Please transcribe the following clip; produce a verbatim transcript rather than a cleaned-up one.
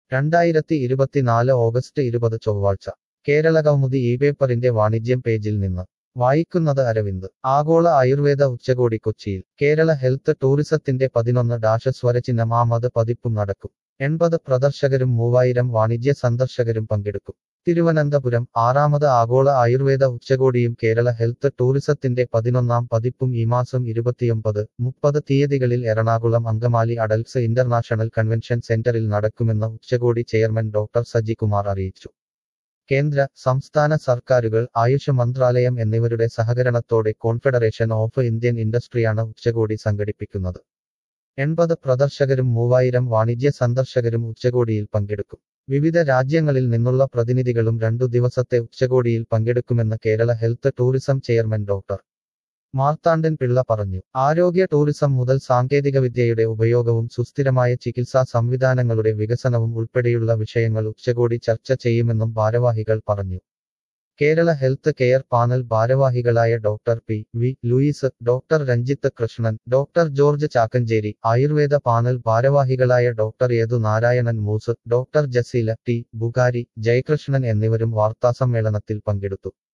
രണ്ടായിരത്തി ഇരുപത്തിനാല് ഓഗസ്റ്റ് ഇരുപത് ചൊവ്വാഴ്ച കേരളകൗമുദി ഈ പേപ്പറിന്റെ വാണിജ്യം പേജിൽ നിന്ന് വായിക്കുന്നത് അരവിന്ദ്. ആഗോള ആയുർവേദ ഉച്ചകോടി കൊച്ചിയിൽ. കേരള ഹെൽത്ത് ടൂറിസത്തിന്റെ പതിനൊന്ന് ഡാഷ് സ്വരചിഹ്നം ആമത് പതിപ്പും നടക്കും. എൺപത് പ്രദർശകരും മൂവായിരം വാണിജ്യ സന്ദർശകരും പങ്കെടുക്കും. തിരുവനന്തപുരം. ആറാമത് ആഗോള ആയുർവേദ ഉച്ചകോടിയും കേരള ഹെൽത്ത് ടൂറിസത്തിന്റെ പതിനൊന്നാം പതിപ്പും ഈ മാസം ഇരുപത്തിയൊമ്പത്, മുപ്പത് തീയതികളിൽ Ernakulam Angamaly Adlux international convention സെന്ററിൽ നടക്കുമെന്ന് ഉച്ചകോടി ചെയർമാൻ ഡോക്ടർ സജി കുമാർ അറിയിച്ചു. കേന്ദ്ര, സംസ്ഥാന സർക്കാരുകൾ, ആയുഷ് മന്ത്രാലയം എന്നിവരുടെ സഹകരണത്തോടെ കോൺഫെഡറേഷൻ ഓഫ് ഇന്ത്യൻ ഇൻഡസ്ട്രിയാണ് ഉച്ചകോടി സംഘടിപ്പിക്കുന്നത്. എൺപത് പ്രദർശകരും മൂവായിരം വാണിജ്യ സന്ദർശകരും ഉച്ചകോടിയിൽ പങ്കെടുക്കും. വിവിധ രാജ്യങ്ങളിൽ നിന്നുള്ള പ്രതിനിധികളും രണ്ടു ദിവസത്തെ ഉച്ചകോടിയിൽ പങ്കെടുക്കുമെന്ന് Kerala health tourism chairman doctor Marthandan Pillai പറഞ്ഞു. ആരോഗ്യ ടൂറിസം മുതൽ സാങ്കേതികവിദ്യയുടെ ഉപയോഗവും സുസ്ഥിരമായ ചികിത്സാ സംവിധാനങ്ങളുടെ വികസനവും ഉൾപ്പെടെയുള്ള വിഷയങ്ങൾ ഉച്ചകോടി ചർച്ച ചെയ്യുമെന്നും ഭാരവാഹികൾ പറഞ്ഞു. കേരള ഹെൽത്ത് കെയർ പാനൽ ഭാരവാഹികളായ doctor P V Louis, doctor Ranjith Krishnan, doctor George Chakkancheri, Ayurveda panel ഭാരവാഹികളായ doctor Yadu Narayanan Moos, doctor Jaseela T Bukhari, Jayakrishnan എന്നിവരും വാർത്താസമ്മേളനത്തിൽ പങ്കെടുത്തു.